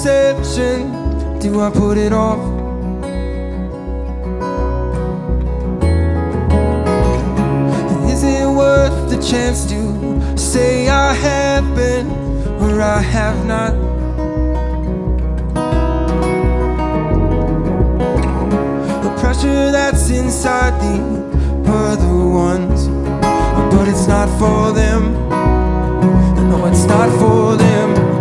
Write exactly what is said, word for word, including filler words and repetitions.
deception do I put it off? Is it worth the chance to say I have been or I have not? The pressure that's inside the other ones, but it's not for them. No, it's not for them.